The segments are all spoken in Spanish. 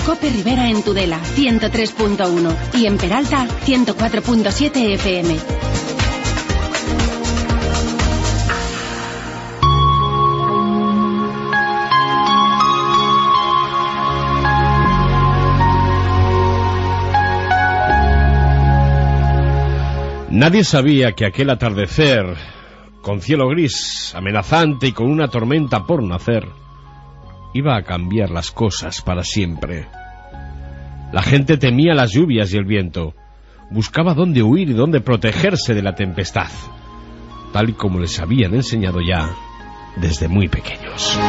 Cope Rivera en Tudela, 103.1 y en Peralta, 104.7 FM. Nadie sabía que aquel atardecer, con cielo gris, amenazante y con una tormenta por nacer, iba a cambiar las cosas para siempre. La gente temía las lluvias y el viento, buscaba dónde huir y dónde protegerse de la tempestad, tal y como les habían enseñado ya desde muy pequeños.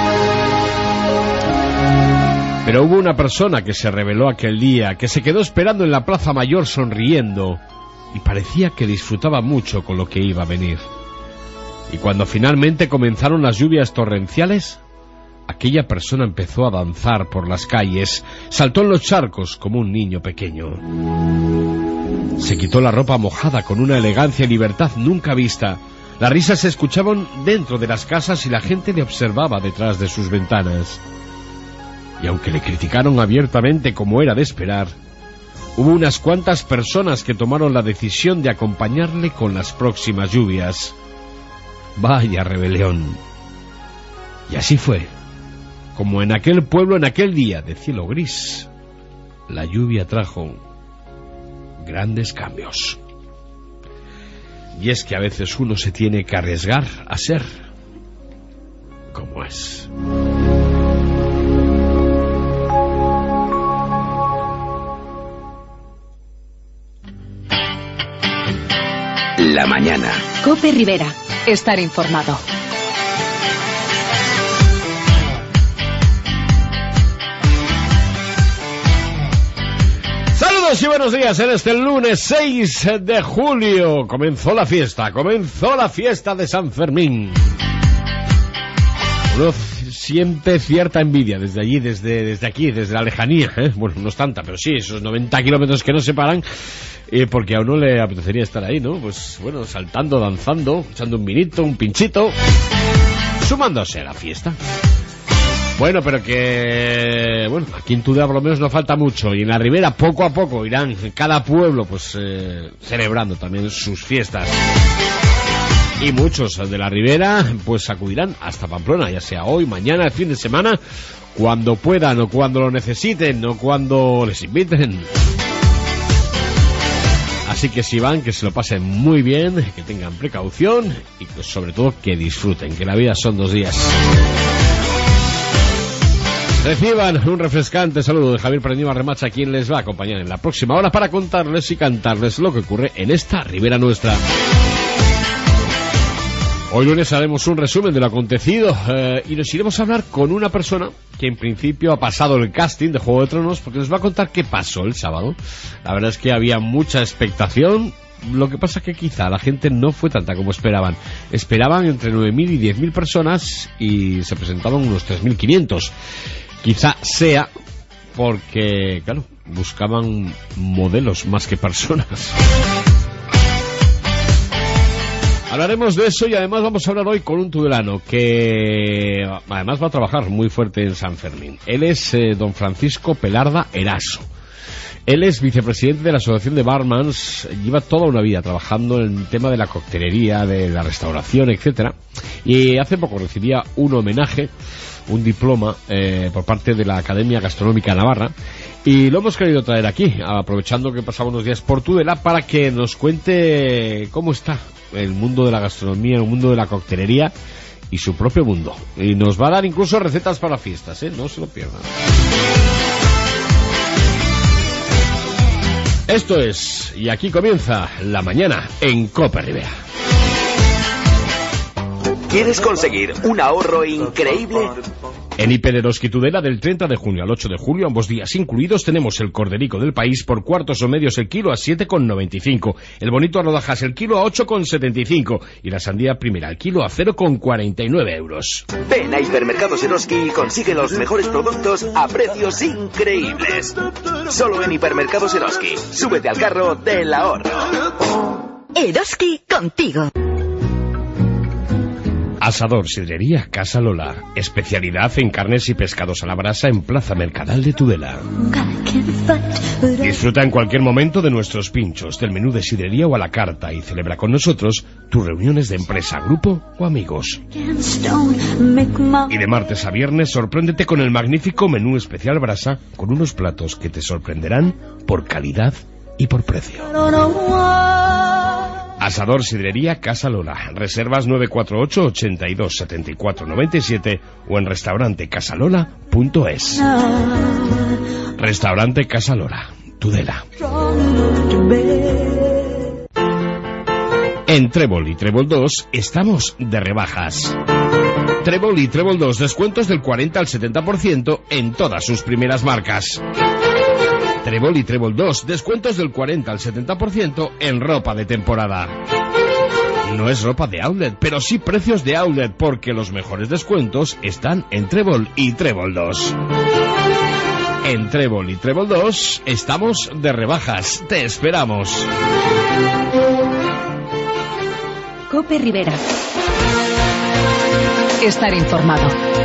Pero hubo una persona que se rebeló aquel día, que se quedó esperando en la Plaza Mayor sonriendo, y parecía que disfrutaba mucho con lo que iba a venir. Y cuando finalmente comenzaron las lluvias torrenciales, aquella persona empezó a danzar por las calles, saltó en los charcos como un niño pequeño. Se quitó la ropa mojada con una elegancia y libertad nunca vista. Las risas se escuchaban dentro de las casas y la gente le observaba detrás de sus ventanas. Y aunque le criticaron abiertamente como era de esperar, hubo unas cuantas personas que tomaron la decisión de acompañarle con las próximas lluvias. Vaya rebelión. Y así fue, como en aquel pueblo, en aquel día de cielo gris, la lluvia trajo grandes cambios. Y es que a veces uno se tiene que arriesgar a ser como es. La mañana. Cope Rivera. Estar informado. Saludos y buenos días en este lunes 6 de julio. Comenzó la fiesta de San Fermín. Uno siente cierta envidia desde allí, desde aquí, desde la lejanía, ¿eh? Bueno, no es tanta, pero sí, esos 90 kilómetros que nos separan, porque a uno le apetecería estar ahí, ¿no? Pues bueno, saltando, danzando, echando un vinito, un pinchito, sumándose a la fiesta. Bueno, pero que... Bueno, aquí en Tudela por lo menos no falta mucho, y en la Ribera poco a poco irán cada pueblo pues celebrando también sus fiestas. Y muchos de la Ribera pues acudirán hasta Pamplona, ya sea hoy, mañana, el fin de semana, cuando puedan o cuando lo necesiten o cuando les inviten. Así que si van, que se lo pasen muy bien, que tengan precaución y que, sobre todo que disfruten, que la vida son 2 días. Reciban un refrescante saludo de Javier Pereñiva Remacha, quien les va a acompañar en la próxima hora para contarles y cantarles lo que ocurre en esta Ribera nuestra. Hoy lunes haremos un resumen de lo acontecido y nos iremos a hablar con una persona que en principio ha pasado el casting de Juego de Tronos, porque nos va a contar qué pasó el sábado. La verdad es que había mucha expectación, lo que pasa es que quizá la gente no fue tanta como esperaban. Esperaban entre 9.000 y 10.000 personas y se presentaban unos 3.500. Quizá sea porque, claro, buscaban modelos más que personas. Hablaremos de eso y además vamos a hablar hoy con un tudelano que además va a trabajar muy fuerte en San Fermín. Él es don Francisco Pelarda Eraso. Él es vicepresidente de la Asociación de Barmans, lleva toda una vida trabajando en el tema de la coctelería, de la restauración, etcétera. Y hace poco recibía un homenaje, un diploma por parte de la Academia Gastronómica Navarra. Y lo hemos querido traer aquí, aprovechando que pasamos unos días por Tudela, para que nos cuente cómo está el mundo de la gastronomía, el mundo de la coctelería y su propio mundo. Y nos va a dar incluso recetas para fiestas, no se lo pierdan. Esto es, y aquí comienza la mañana en Cope Rivera. ¿Quieres conseguir un ahorro increíble? En Hiper Eroski Tudela, del 30 de junio al 8 de julio, ambos días incluidos, tenemos el corderico del país por cuartos o medios el kilo a 7,95, el bonito a rodajas el kilo a 8,75 y la sandía primera el kilo a 0,49 euros. Ven a Hipermercados Eroski y consigue los mejores productos a precios increíbles. Solo en Hipermercados Eroski. Súbete al carro del ahorro. Eroski contigo. Asador Sidrería Casa Lola. Especialidad en carnes y pescados a la brasa en Plaza Mercadal de Tudela. Disfruta en cualquier momento de nuestros pinchos, del menú de sidrería o a la carta y celebra con nosotros tus reuniones de empresa, grupo o amigos. Y de martes a viernes sorpréndete con el magnífico menú especial brasa con unos platos que te sorprenderán por calidad y por precio. Asador Sidrería Casa Lola. Reservas 948 82 74 97 o en restauranteCasalola.es. Restaurante Casa Lola, Tudela. En Trébol y Trébol 2 estamos de rebajas. Trébol y Trébol 2, descuentos del 40 al 70% en todas sus primeras marcas. Trébol y Trébol 2, descuentos del 40 al 70% en ropa de temporada. No es ropa de outlet, pero sí precios de outlet, porque los mejores descuentos están en Trébol y Trébol 2. En Trébol y Trébol 2 estamos de rebajas. Te esperamos. Cope Rivera. Estar informado.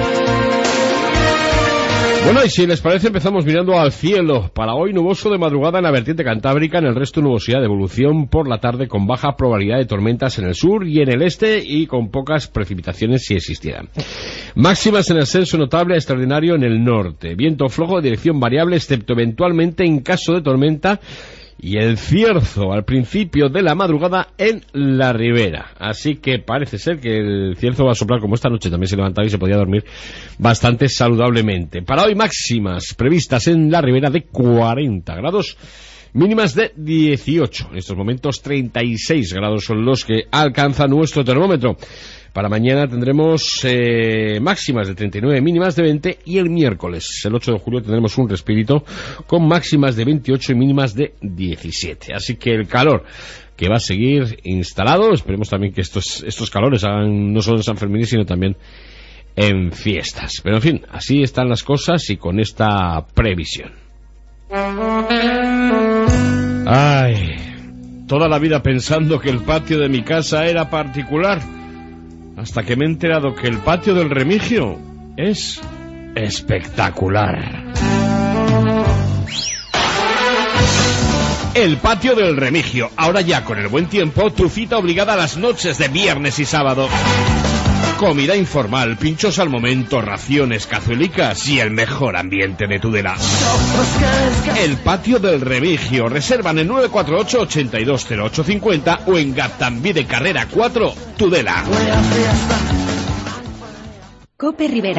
Bueno, y si les parece, empezamos mirando al cielo. Para hoy, nuboso de madrugada en la vertiente cantábrica, en el resto nubosidad de evolución por la tarde con baja probabilidad de tormentas en el sur y en el este y con pocas precipitaciones si existieran. Máximas en ascenso notable a extraordinario en el norte. Viento flojo de dirección variable, excepto eventualmente en caso de tormenta. Y el cierzo al principio de la madrugada en la ribera. Así que parece ser que el cierzo va a soplar como esta noche. También se levantaba y se podía dormir bastante saludablemente. Para hoy máximas previstas en la ribera de 40 grados. Mínimas de 18. En estos momentos 36 grados son los que alcanza nuestro termómetro. Para mañana tendremos máximas de 39, mínimas de 20 y el miércoles, el 8 de julio, tendremos un respirito con máximas de 28 y mínimas de 17. Así que el calor que va a seguir instalado, esperemos también que estos calores hagan no solo en San Fermín, sino también en fiestas. Pero en fin, así están las cosas y con esta previsión. Ay, toda la vida pensando que el patio de mi casa era particular. Hasta que me he enterado que el patio del Remigio es espectacular. El patio del Remigio, ahora ya con el buen tiempo, tu cita obligada a las noches de viernes y sábado. Comida informal, pinchos al momento, raciones, cazuelicas y el mejor ambiente de Tudela. El patio del Remigio. Reservan en 948 820850 o en Gaztambí de Carrera 4, Tudela. Cope Rivera.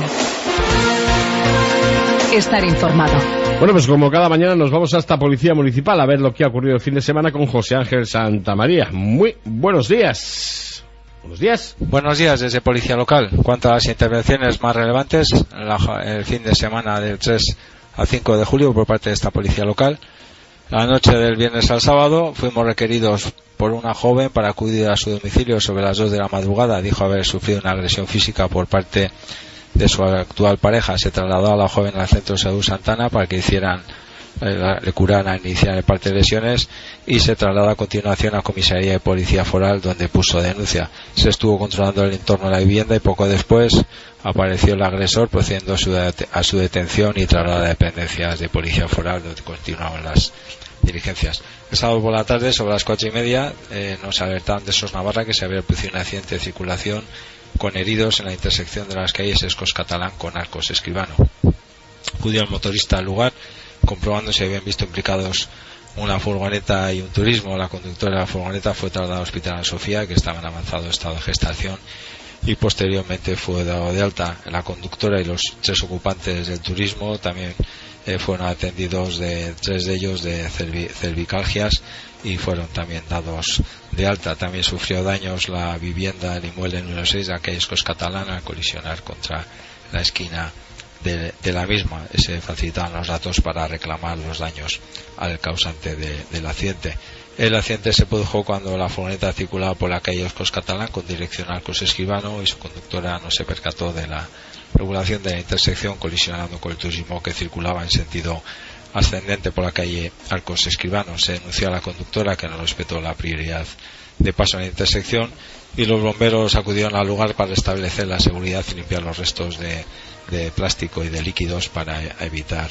Estar informado. Bueno, pues como cada mañana nos vamos hasta Policía Municipal a ver lo que ha ocurrido el fin de semana con José Ángel Santamaría. Muy buenos días. Buenos días. Buenos días desde Policía Local. En cuanto a las intervenciones más relevantes, el fin de semana del 3 al 5 de julio por parte de esta Policía Local, la noche del viernes al sábado fuimos requeridos por una joven para acudir a su domicilio sobre las 2 de la madrugada. Dijo haber sufrido una agresión física por parte de su actual pareja. Se trasladó a la joven al Centro de Salud Santana para que le curaran e iniciaran el parte de lesiones y se traslada a continuación a Comisaría de Policía Foral, donde puso denuncia. Se estuvo controlando el entorno de la vivienda y poco después apareció el agresor procediendo a su detención y traslado a dependencias de Policía Foral, donde continuaban las diligencias. El sábado por la tarde, sobre las 4:30, nos alertaron de SOS Navarra que se había producido un accidente de circulación con heridos en la intersección de las calles Escos Catalán con Arcos Escribano. Acudió el motorista al lugar, comprobando si habían visto implicados una furgoneta y un turismo. La conductora de la furgoneta fue trasladada al Hospital Sofía, que estaba en avanzado estado de gestación, y posteriormente fue dado de alta. La conductora y los 3 ocupantes del turismo también fueron atendidos, 3 de ellos de cervicalgias, y fueron también dados de alta. También sufrió daños la vivienda, el inmueble número 6 de la calle Escos Catalán al colisionar contra la esquina de la misma. Se facilitaban los datos para reclamar los daños al causante del accidente. El accidente se produjo cuando la furgoneta circulaba por la calle Escos Catalán con dirección a Arcos Escribano y su conductora no se percató de la regulación de la intersección, colisionando con el turismo que circulaba en sentido ascendente por la calle Arcos Escribano. Se denunció a la conductora que no respetó la prioridad de paso en la intersección, y los bomberos acudieron al lugar para establecer la seguridad y limpiar los restos de plástico y de líquidos para evitar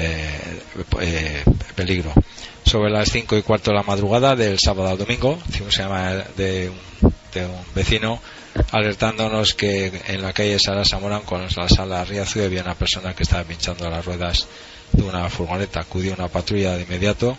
peligro. Sobre las 5:15 de la madrugada del sábado al domingo, hicimos llamada de un vecino alertándonos que en la calle Sara Zamorán con la sala Riazu había una persona que estaba pinchando las ruedas de una furgoneta. Acudió una patrulla de inmediato,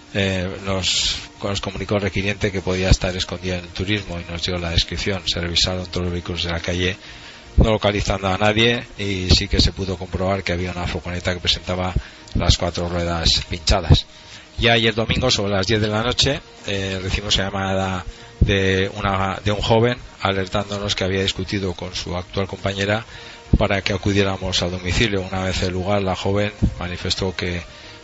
nos comunicó el requiriente que podía estar escondida en el turismo y nos dio la descripción. Se revisaron todos los vehículos de la calle, no localizando a nadie, y sí que se pudo comprobar que había una furgoneta que presentaba las 4 ruedas pinchadas. Ya ayer domingo, sobre las 10 de la noche, recibimos llamada de un joven alertándonos que había discutido con su actual compañera para que acudiéramos al domicilio. Una vez en el lugar, la joven manifestó que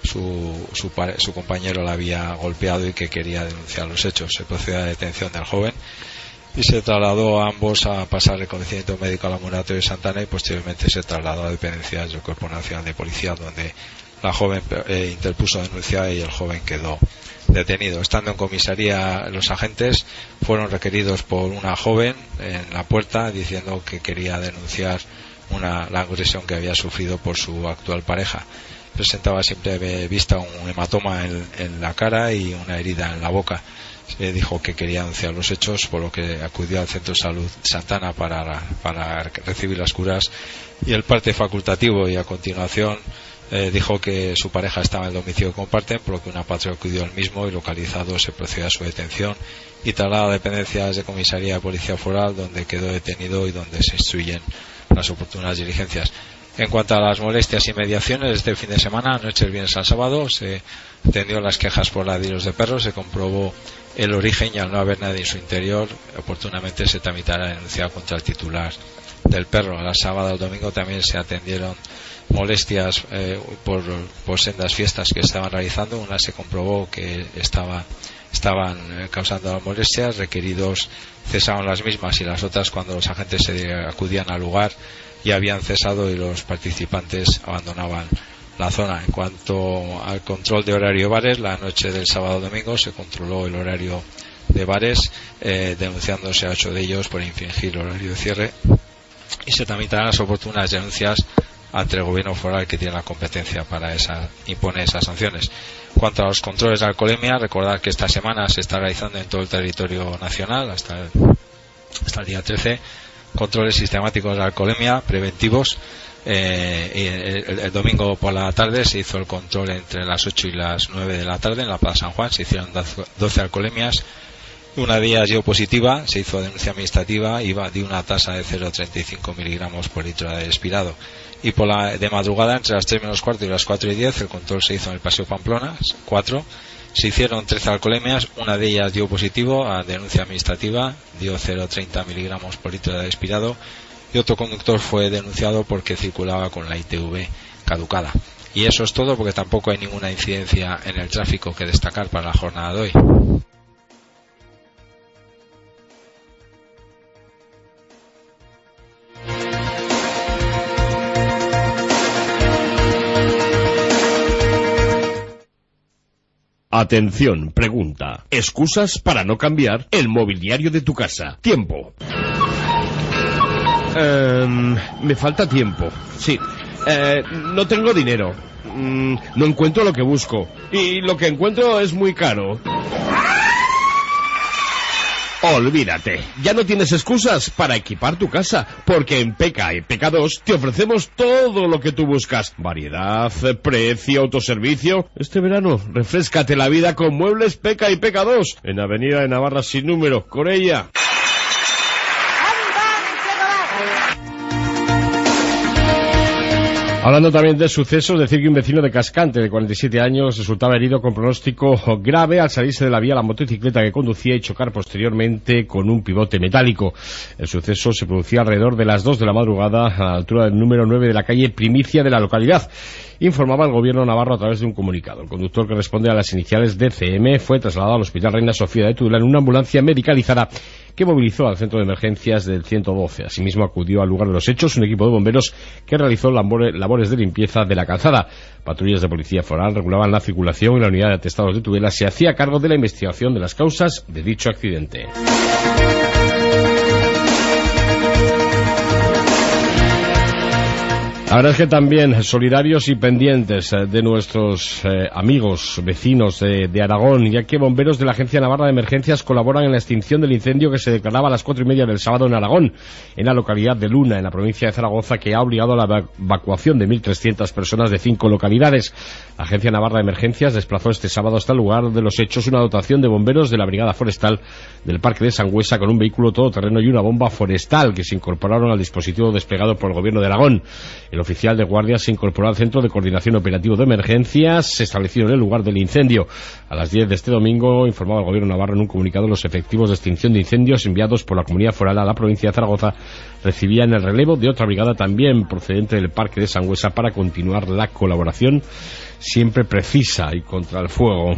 su compañero la había golpeado y que quería denunciar los hechos. Se procedió a la detención del joven y se trasladó a ambos a pasar reconocimiento médico al ambulatorio de Santana, y posteriormente se trasladó a dependencias del Cuerpo Nacional de Policía, donde la joven interpuso denuncia y el joven quedó detenido. Estando en comisaría, los agentes fueron requeridos por una joven en la puerta diciendo que quería denunciar la agresión que había sufrido por su actual pareja. Presentaba siempre vista un hematoma en la cara y una herida en la boca. Se dijo que quería denunciar los hechos, por lo que acudió al Centro de Salud Santana para recibir las curas y el parte facultativo, y a continuación dijo que su pareja estaba en el domicilio que comparten, por lo que una patrulla acudió al mismo y localizado se procedió a su detención y trasladado a dependencias de comisaría de policía foral, donde quedó detenido y donde se instruyen las oportunas diligencias. En cuanto a las molestias y mediaciones, este fin de semana, noche del viernes al sábado, se atendió las quejas por ladridos de perros, se comprobó el origen y al no haber nadie en su interior, oportunamente se tramitará la denuncia contra el titular del perro. El sábado al domingo también se atendieron molestias por sendas fiestas que estaban realizando. Una se comprobó que estaban causando las molestias, requeridos cesaron las mismas, y las otras, cuando los agentes acudían al lugar, ya habían cesado y los participantes abandonaban la zona. En cuanto al control de horario de bares, la noche del sábado domingo se controló el horario de bares, denunciándose a 8 de ellos por infringir el horario de cierre, y se tramitarán las oportunas denuncias ante el gobierno foral, que tiene la competencia para imponer esas sanciones. En cuanto a los controles de alcoholemia, recordar que esta semana se está realizando en todo el territorio nacional hasta el día 13 controles sistemáticos de alcoholemia preventivos. El domingo por la tarde se hizo el control entre las 8 y las 9 de la tarde en la Plaza San Juan. Se hicieron 12 alcoholemias. Una de ellas dio positiva, se hizo denuncia administrativa, iba de una tasa de 0,35 miligramos por litro de expirado. Y de madrugada, entre las 3 menos cuarto y las 4 y 10, el control se hizo en el Paseo Pamplona, 4. Se hicieron 13 alcoholemias, una de ellas dio positivo a denuncia administrativa, dio 0,30 miligramos por litro de expirado, y otro conductor fue denunciado porque circulaba con la ITV caducada. Y eso es todo, porque tampoco hay ninguna incidencia en el tráfico que destacar para la jornada de hoy. Atención, pregunta. Excusas para no cambiar el mobiliario de tu casa. Tiempo. Me falta tiempo. Sí. No tengo dinero. No encuentro lo que busco. Y lo que encuentro es muy caro. Olvídate, ya no tienes excusas para equipar tu casa, porque en PECA y PECA2 te ofrecemos todo lo que tú buscas. Variedad, precio, autoservicio. Este verano, refréscate la vida con Muebles PECA y PECA2, en Avenida de Navarra sin número, Corella. Hablando también de sucesos, decir que un vecino de Cascante de 47 años resultaba herido con pronóstico grave al salirse de la vía la motocicleta que conducía y chocar posteriormente con un pivote metálico. El suceso se producía alrededor de las 2 de la madrugada a la altura del número 9 de la calle Primicia de la localidad. informaba el gobierno navarro a través de un comunicado. El conductor, que responde a las iniciales DCM, fue trasladado al Hospital Reina Sofía de Tudela en una ambulancia medicalizada que movilizó al centro de emergencias del 112. Asimismo, acudió al lugar de los hechos un equipo de bomberos que realizó labores de limpieza de la calzada. Patrullas de policía foral regulaban la circulación y la unidad de atestados de Tudela se hacía cargo de la investigación de las causas de dicho accidente. La verdad es que también solidarios y pendientes de nuestros amigos, vecinos de Aragón, ya que bomberos de la Agencia Navarra de Emergencias colaboran en la extinción del incendio que se declaraba a las 4:30 del sábado en Aragón, en la localidad de Luna, en la provincia de Zaragoza, que ha obligado a la evacuación de 1.300 personas de 5 localidades. La Agencia Navarra de Emergencias desplazó este sábado hasta el lugar de los hechos una dotación de bomberos de la Brigada Forestal del Parque de Sangüesa con un vehículo todoterreno y una bomba forestal que se incorporaron al dispositivo desplegado por el Gobierno de Aragón. El oficial de guardia se incorporó al Centro de Coordinación Operativo de Emergencias establecido en el lugar del incendio. A las 10 de este domingo, informaba el Gobierno navarro en un comunicado, los efectivos de extinción de incendios enviados por la Comunidad Foral a la provincia de Zaragoza recibían el relevo de otra brigada también procedente del Parque de Sangüesa para continuar la colaboración siempre precisa y contra el fuego.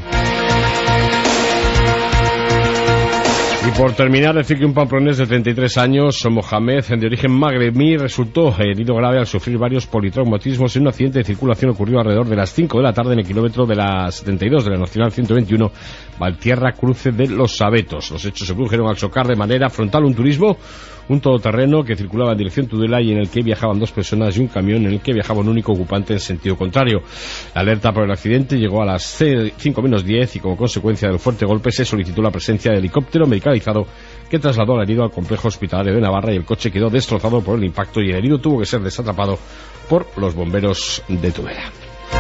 Y por terminar, decir que un pamplonés de 33 años, Mohamed, de origen magrebí, resultó herido grave al sufrir varios politraumatismos en un accidente de circulación ocurrido alrededor de las 5 de la tarde en el kilómetro de la 72 de la Nacional 121, Valtierra, cruce de Los Abetos. Los hechos se produjeron al chocar de manera frontal un todoterreno que circulaba en dirección Tudela y en el que viajaban 2 personas y un camión en el que viajaba un único ocupante en sentido contrario. La alerta por el accidente llegó a las 5:10 y como consecuencia del fuerte golpe se solicitó la presencia de helicóptero medicalizado que trasladó al herido al complejo hospitalario de Navarra y el coche quedó destrozado por el impacto y el herido tuvo que ser desatrapado por los bomberos de Tudela.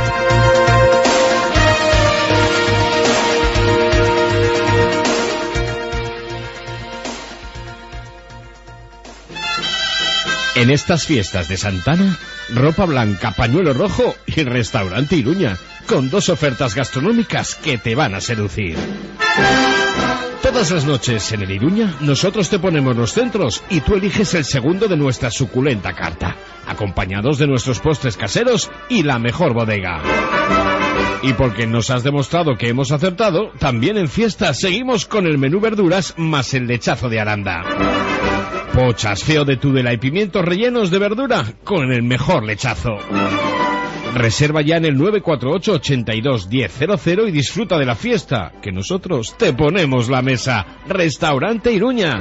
En estas fiestas de Santana, ropa blanca, pañuelo rojo y restaurante Iruña, con 2 ofertas gastronómicas que te van a seducir. Todas las noches en el Iruña, nosotros te ponemos los centros y tú eliges el segundo de nuestra suculenta carta, acompañados de nuestros postres caseros y la mejor bodega. Y porque nos has demostrado que hemos acertado, también en fiestas seguimos con el menú verduras más el lechazo de Aranda. Pochas, feo de Tudela y pimientos rellenos de verdura con el mejor lechazo. Reserva ya en el 948 82 1000 y disfruta de la fiesta, que nosotros te ponemos la mesa. Restaurante Iruña.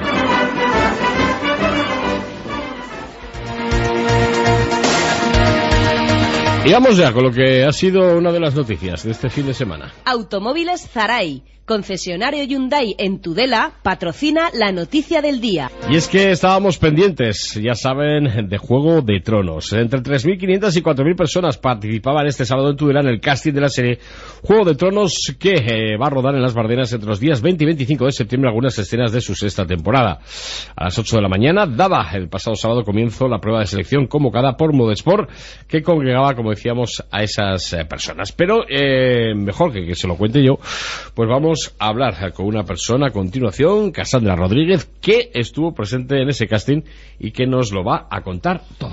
Y vamos ya con lo que ha sido una de las noticias de este fin de semana. Automóviles Zaray, concesionario Hyundai en Tudela, patrocina la noticia del día. Y es que estábamos pendientes, ya saben, de Juego de Tronos. Entre 3.500 y 4.000 personas participaban este sábado en Tudela en el casting de la serie Juego de Tronos, que va a rodar en Las Bardenas entre los días 20 y 25 de septiembre algunas escenas de su 6ª temporada. A las 8 de la mañana daba el pasado sábado comienzo la prueba de selección convocada por Modesport, que congregaba, como decíamos, a esas personas. Pero mejor que se lo cuente yo, pues vamos a hablar con una persona a continuación, Cassandra Rodríguez, que estuvo presente en ese casting y que nos lo va a contar todo.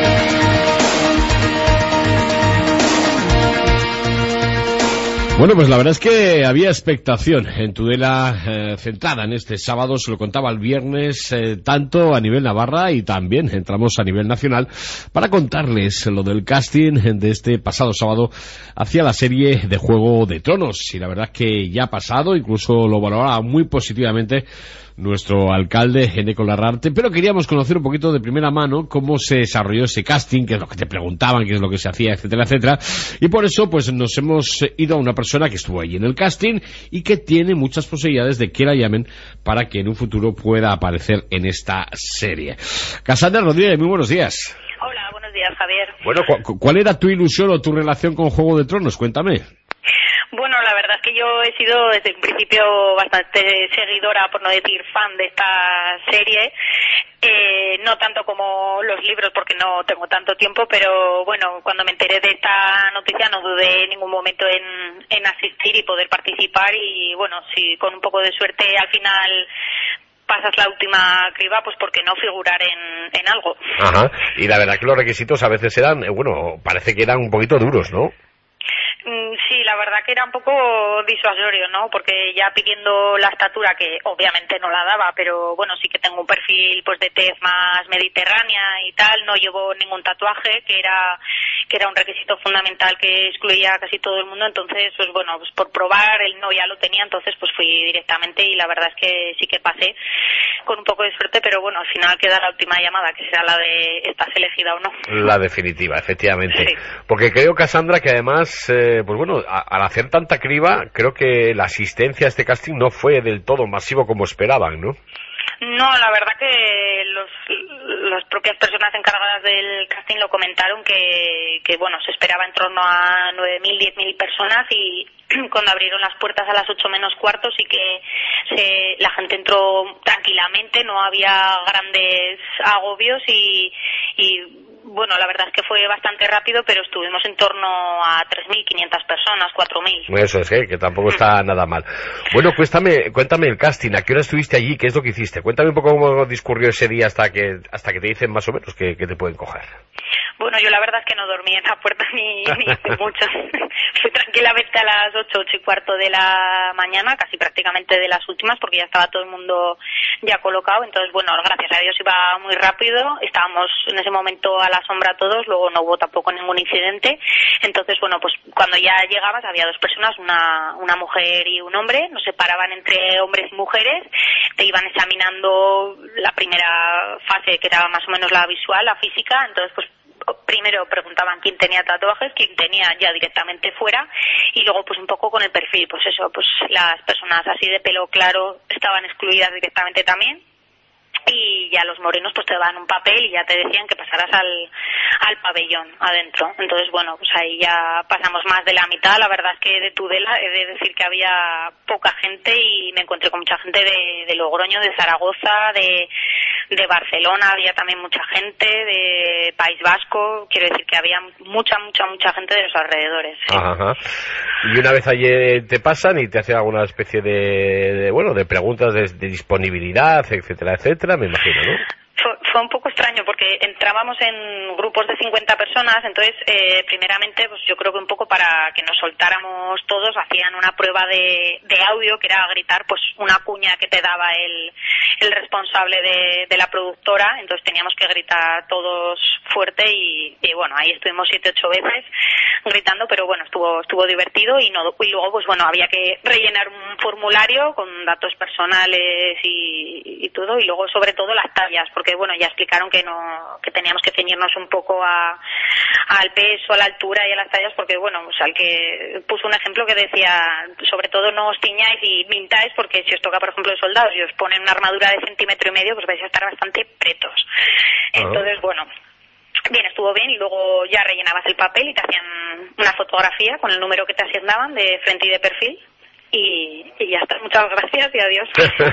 Bueno, pues la verdad es que había expectación en Tudela centrada en este sábado, se lo contaba el viernes, tanto a nivel Navarra y también entramos a nivel nacional para contarles lo del casting de este pasado sábado hacia la serie de Juego de Tronos. Y la verdad es que ya ha pasado, incluso lo valoraba muy positivamente nuestro alcalde, Eneco Larrarte, pero queríamos conocer un poquito de primera mano cómo se desarrolló ese casting, qué es lo que te preguntaban, qué es lo que se hacía, etcétera, etcétera, y por eso pues nos hemos ido a una persona que estuvo allí en el casting y que tiene muchas posibilidades de que la llamen para que en un futuro pueda aparecer en esta serie. Cassandra Rodríguez, muy buenos días. Hola, buenos días, Javier. Bueno, ¿cuál era tu ilusión o tu relación con Juego de Tronos? Cuéntame. Bueno, la verdad es que yo he sido desde un principio bastante seguidora, por no decir fan de esta serie, no tanto como los libros porque no tengo tanto tiempo, pero bueno, cuando me enteré de esta noticia no dudé en ningún momento en asistir y poder participar y bueno, si con un poco de suerte al final pasas la última criba, pues porque no figurar en algo. Ajá. Y la verdad que los requisitos a veces eran, bueno, parece que eran un poquito duros, ¿no? Sí, la verdad que era un poco disuasorio, ¿no? Porque ya pidiendo la estatura, que obviamente no la daba, pero bueno, sí que tengo un perfil pues de tez más mediterránea y tal, no llevo ningún tatuaje, que era un requisito fundamental que excluía a casi todo el mundo, entonces pues bueno, pues por probar, él no ya lo tenía, entonces pues fui directamente y la verdad es que sí que pasé con un poco de suerte, pero bueno, al final queda la última llamada, que será la de estás elegida o no. La definitiva, efectivamente. Sí. Porque creo, Cassandra, que además, pues bueno, al hacer tanta criba, creo que la asistencia a este casting no fue del todo masivo como esperaban, ¿no? No, la verdad que las propias personas encargadas del casting lo comentaron que bueno, se esperaba en torno a 9.000, 10.000 personas y cuando abrieron las puertas a las 8 menos cuarto sí que la gente entró tranquilamente, no había grandes agobios y bueno, la verdad es que fue bastante rápido, pero estuvimos en torno a 3.500 personas, 4.000. Eso es, que tampoco está nada mal. Bueno, cuéntame el casting, ¿a qué hora estuviste allí? ¿Qué es lo que hiciste? Cuéntame un poco cómo discurrió ese día hasta que te dicen más o menos que te pueden coger. Bueno, yo la verdad es que no dormí en la puerta ni mucho. Fui tranquilamente a las 8:15 de la mañana, casi prácticamente de las últimas, porque ya estaba todo el mundo ya colocado. Entonces, bueno, gracias a Dios iba muy rápido. Estábamos en ese momento a la sombra todos, luego no hubo tampoco ningún incidente. Entonces, bueno, pues cuando ya llegabas había dos personas, una mujer y un hombre. Nos separaban entre hombres y mujeres. Te iban examinando la primera fase, que era más o menos la visual, la física. Entonces, pues primero preguntaban quién tenía tatuajes, quién tenía ya directamente fuera y luego pues un poco con el perfil, pues eso, pues las personas así de pelo claro estaban excluidas directamente también y ya los morenos pues te daban un papel y ya te decían que pasaras al pabellón adentro. Entonces bueno, pues ahí ya pasamos más de la mitad. La verdad es que de Tudela he de decir que había poca gente y me encontré con mucha gente de Logroño, de Zaragoza, de Barcelona, había también mucha gente, de País Vasco, quiero decir que había mucha gente de los alrededores. Sí. Ajá. Y una vez allí te pasan y te hacen alguna especie de preguntas de disponibilidad, etcétera, me imagino, ¿no? Fue un poco extraño porque entrábamos en grupos de 50 personas, entonces primeramente pues yo creo que un poco para que nos soltáramos todos hacían una prueba de audio que era gritar pues una cuña que te daba el responsable de la productora, entonces teníamos que gritar todos fuerte y bueno, ahí estuvimos 7-8 veces gritando, pero bueno, estuvo divertido y luego pues bueno, había que rellenar un formulario con datos personales y todo y luego sobre todo las tallas, porque bueno, ya explicaron que teníamos que ceñirnos un poco al peso, a la altura y a las tallas, porque bueno, o sea, el que puso un ejemplo que decía, sobre todo no os ciñáis y mintáis, porque si os toca, por ejemplo, de soldados y os ponen una armadura de 1,5 centímetros, pues vais a estar bastante pretos. Entonces, bueno, bien, estuvo bien y luego ya rellenabas el papel y te hacían una fotografía con el número que te asignaban de frente y de perfil. Y ya está, muchas gracias y adiós.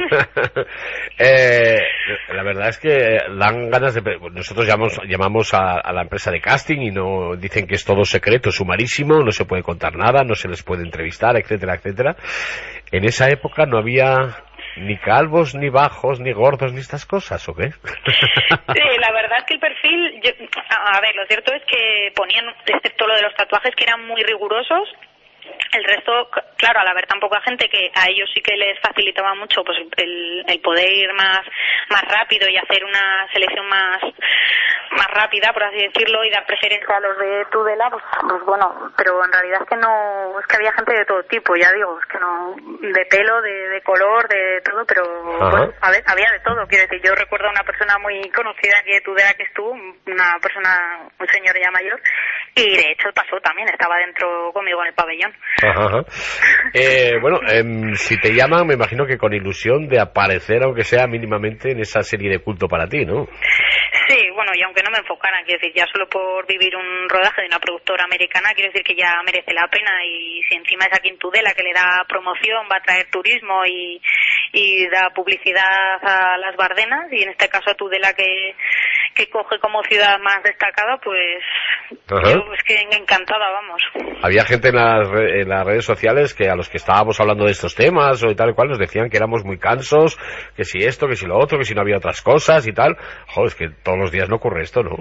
La verdad es que dan ganas de... Nosotros llamamos a la empresa de casting y no dicen que es todo secreto, sumarísimo, no se puede contar nada, no se les puede entrevistar, etcétera. En esa época no había ni calvos, ni bajos, ni gordos, ni estas cosas, ¿o qué? Sí, la verdad es que el perfil... a ver, lo cierto es que ponían, excepto lo de los tatuajes, que eran muy rigurosos. El resto, claro, al haber tan poca gente, que a ellos sí que les facilitaba mucho pues el poder ir más rápido y hacer una selección más rápida, por así decirlo, y dar preferencia a los de Tudela, pues bueno, pero en realidad es que no, es que había gente de todo tipo, ya digo, es que no, de pelo, de color, de todo, pero bueno, a ver, había de todo, quiero decir, yo recuerdo a una persona muy conocida aquí de Tudela que estuvo, una persona, un señor ya mayor, y de hecho pasó también, estaba dentro conmigo en el pabellón. Ajá. Bueno, si te llaman, me imagino que con ilusión de aparecer, aunque sea mínimamente, en esa serie de culto para ti, ¿no? Sí, bueno, y aunque no me enfocaran, quiero decir, ya solo por vivir un rodaje de una productora americana, quiero decir que ya merece la pena, y si encima es aquí en Tudela que le da promoción, va a traer turismo y da publicidad a las Bardenas, y en este caso a Tudela que que coge como ciudad más destacada, pues yo es que encantada, vamos. Había gente en las redes sociales que a los que estábamos hablando de estos temas o y tal y cual nos decían que éramos muy cansos, que si esto, que si lo otro, que si no había otras cosas y tal. Joder, es que todos los días no ocurre esto, ¿no?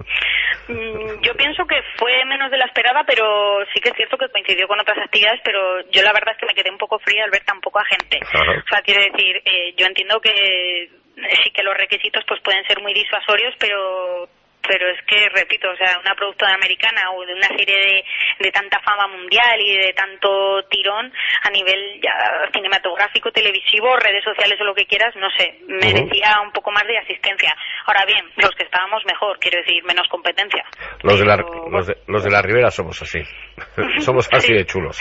Yo pienso que fue menos de la esperada, pero sí que es cierto que coincidió con otras actividades, pero yo la verdad es que me quedé un poco fría al ver tan poca gente. O sea, quiero decir, yo entiendo que sí que los requisitos pues pueden ser muy disuasorios, pero es que, repito, o sea, una productora americana o de una serie de tanta fama mundial y de tanto tirón a nivel ya cinematográfico, televisivo, redes sociales o lo que quieras, no sé, merecía un poco más de asistencia. Ahora bien, los que estábamos mejor, quiero decir, menos competencia. Los de la Ribera somos así. Somos así de chulos.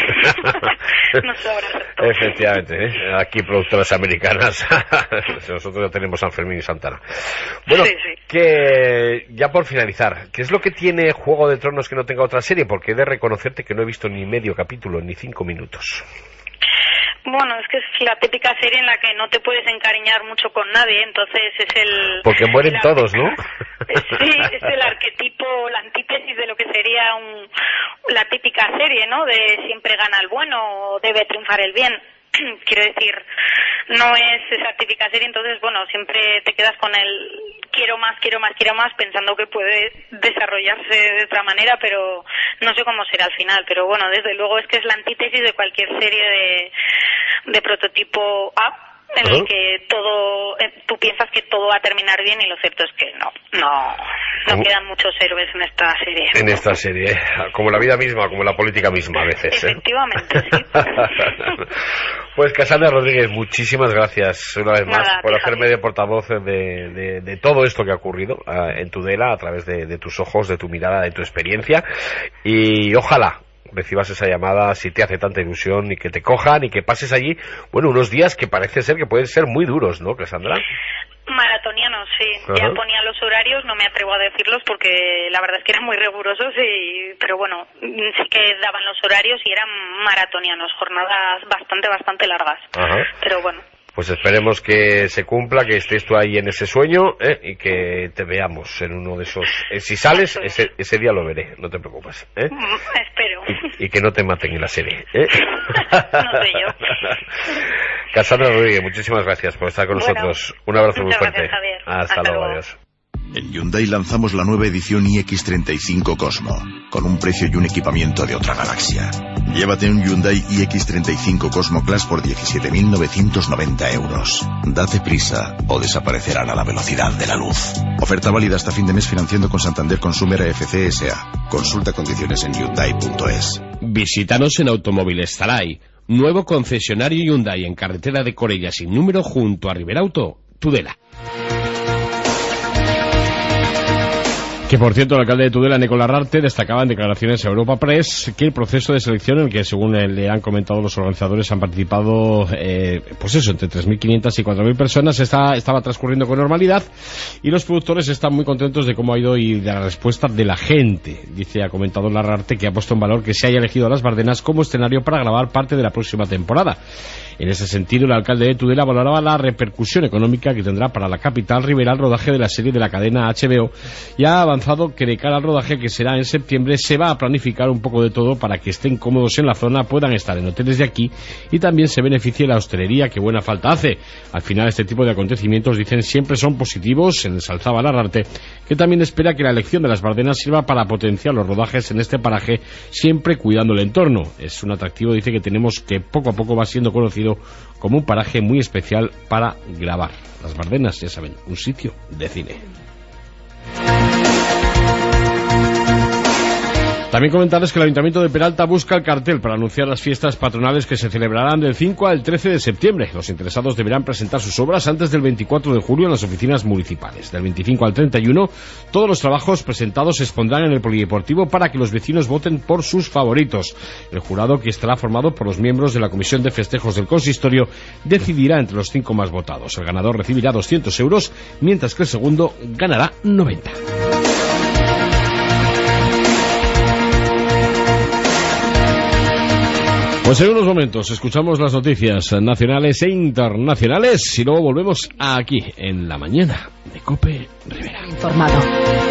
Efectivamente, ¿eh? Aquí productoras americanas. Nosotros ya tenemos San Fermín y Santana. Bueno, que ya por finalizar, ¿qué es lo que tiene Juego de Tronos que no tenga otra serie? Porque he de reconocerte que no he visto ni medio capítulo, ni 5 minutos. Bueno, es que es la típica serie en la que no te puedes encariñar mucho con nadie, entonces es el... Porque mueren todos, ¿no? Sí, es el arquetipo, la antítesis de lo que sería la típica serie, ¿no? De siempre gana el bueno o debe triunfar el bien. Quiero decir, no es esa típica serie, entonces, bueno, siempre te quedas con el quiero más, pensando que puede desarrollarse de otra manera, pero no sé cómo será al final. Pero bueno, desde luego es que es la antítesis de cualquier serie de prototipo A, en el que todo, tú piensas que todo va a terminar bien y lo cierto es que no quedan muchos héroes en esta serie. En esta serie, como la vida misma, como la política misma a veces. Efectivamente, sí. Pues Cassandra Rodríguez, muchísimas gracias una vez más por hacerme de portavoz de todo esto que ha ocurrido en Tudela a través de tus ojos, de tu mirada, de tu experiencia, y ojalá recibas esa llamada si te hace tanta ilusión y que te cojan y que pases allí, bueno, unos días que parece ser que pueden ser muy duros, ¿no, Cassandra? Maratonianos, sí. Ya ponía los horarios, no me atrevo a decirlos porque la verdad es que eran muy rigurosos, pero bueno, sí que daban los horarios y eran maratonianos, jornadas bastante largas. Pero bueno. Pues esperemos que se cumpla, que estés tú ahí en ese sueño y que te veamos en uno de esos... si sales, ese día lo veré, no te preocupes. Espero. Y que no te maten en la serie. No sé yo. Cassandra Rodríguez, muchísimas gracias por estar con nosotros. Un abrazo muy fuerte. Gracias, Javier. Hasta luego, adiós. En Hyundai lanzamos la nueva edición iX35 Cosmo, con un precio y un equipamiento de otra galaxia. Llévate un Hyundai iX35 Cosmo Class por 17.990 euros. Date prisa o desaparecerán a la velocidad de la luz. Oferta válida hasta fin de mes financiando con Santander Consumer AFC S.A. Consulta condiciones en Hyundai.es. Visítanos en Automóviles Zalay, nuevo concesionario Hyundai en carretera de Corella sin número junto a Riberauto, Tudela. Que por cierto, el alcalde de Tudela, Neko Larrarte, destacaba en declaraciones a Europa Press que el proceso de selección en el que, según le han comentado los organizadores, han participado pues eso, entre 3.500 y 4.000 personas, estaba transcurriendo con normalidad y los productores están muy contentos de cómo ha ido y de la respuesta de la gente. Ha comentado Larrarte que ha puesto en valor que se haya elegido a Las Bardenas como escenario para grabar parte de la próxima temporada. En ese sentido, el alcalde de Tudela valoraba la repercusión económica que tendrá para la capital ribera el rodaje de la serie de la cadena HBO y ha avanzado que de cara al rodaje, que será en septiembre, se va a planificar un poco de todo para que estén cómodos en la zona, puedan estar en hoteles de aquí y también se beneficie la hostelería, que buena falta hace. Al final, este tipo de acontecimientos, dicen, siempre son positivos. Ensalzaba Larrarte, que también espera que la elección de Las Bardenas sirva para potenciar los rodajes en este paraje, siempre cuidando el entorno. Es un atractivo, dice, que tenemos, que poco a poco va siendo conocido como un paraje muy especial para grabar. Las Bardenas, ya saben, un sitio de cine. También comentarles que el Ayuntamiento de Peralta busca el cartel para anunciar las fiestas patronales que se celebrarán del 5 al 13 de septiembre. Los interesados deberán presentar sus obras antes del 24 de julio en las oficinas municipales. Del 25 al 31, todos los trabajos presentados se expondrán en el polideportivo para que los vecinos voten por sus favoritos. El jurado, que estará formado por los miembros de la Comisión de Festejos del Consistorio, decidirá entre los 5 más votados. El ganador recibirá 200 euros, mientras que el segundo ganará 90. Pues en unos momentos escuchamos las noticias nacionales e internacionales y luego volvemos aquí en La Mañana de COPE Rivera. Informado.